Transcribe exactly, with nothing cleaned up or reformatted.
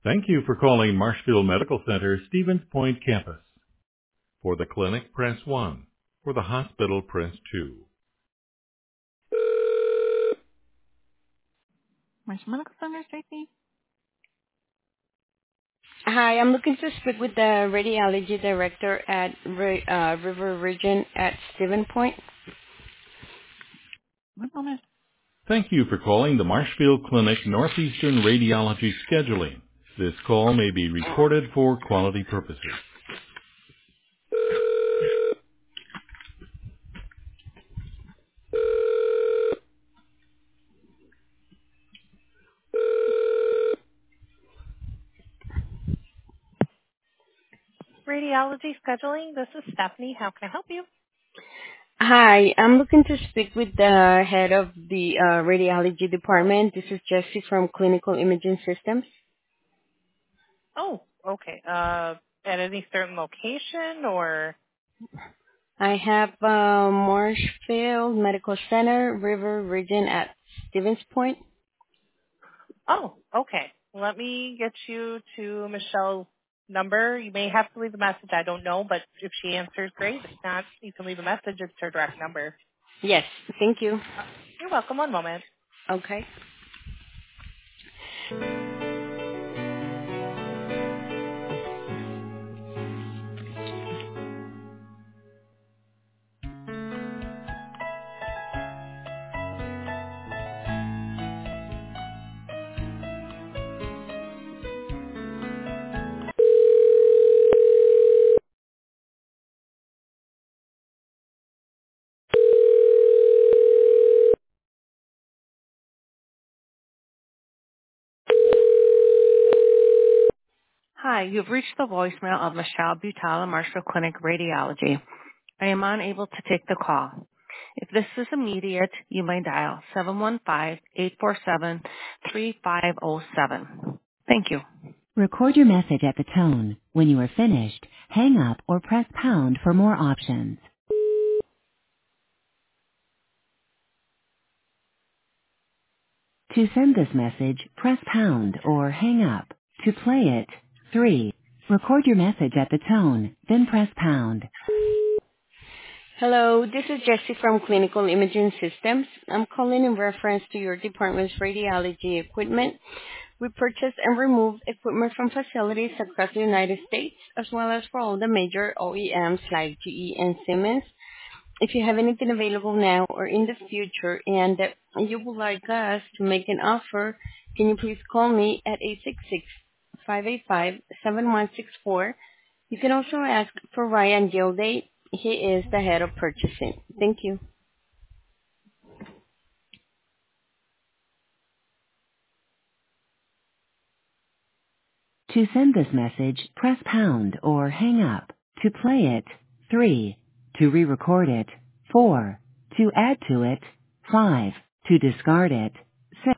Thank you for calling Marshfield Medical Center, Stevens Point Campus. For the clinic, press one. For the hospital, press two. Marshfield Medical Center, Stacy. Hi, I'm looking to speak with the radiology director at Ri- uh, River Region at Stevens Point. One moment. Thank you for calling the Marshfield Clinic Northeastern Radiology Scheduling. This call may be recorded for quality purposes. Radiology scheduling. This is Stephanie. How can I help you? Hi, I'm looking to speak with the head of the uh, radiology department. This is Jessie from Clinical Imaging Systems. Oh, okay. Uh, at any certain location or? I have uh, Marshfield Medical Center, River Region at Stevens Point. Oh, okay. Let me get you to Michelle's number. You may have to leave a message. I don't know, but if she answers, great. If not, you can leave a message. It's her direct number. Yes, thank you. Uh, you're welcome. One moment. Okay. Hi, you've reached the voicemail of Michelle Butala, Marshall Clinic Radiology. I am unable to take the call. If this is immediate, you may dial seven one five, eight four seven, three five zero seven. Thank you. Record your message at the tone. When you are finished, hang up or press pound for more options. To send this message, press pound or hang up. To play it, three. Record your message at the tone, then press pound. Hello, this is Jessie from Clinical Imaging Systems. I'm calling in reference to your department's radiology equipment. We purchase and remove equipment from facilities across the United States, as well as for all the major O E Ms like G E and Siemens. If you have anything available now or in the future and you would like us to make an offer, can you please call me at eight six six, five eight five, seven one six four. You can also ask for Ryan Gilday. He is the head of purchasing. Thank you. To send this message, press pound or hang up. To play it, three. To re-record it, four. To add to it, five. To discard it,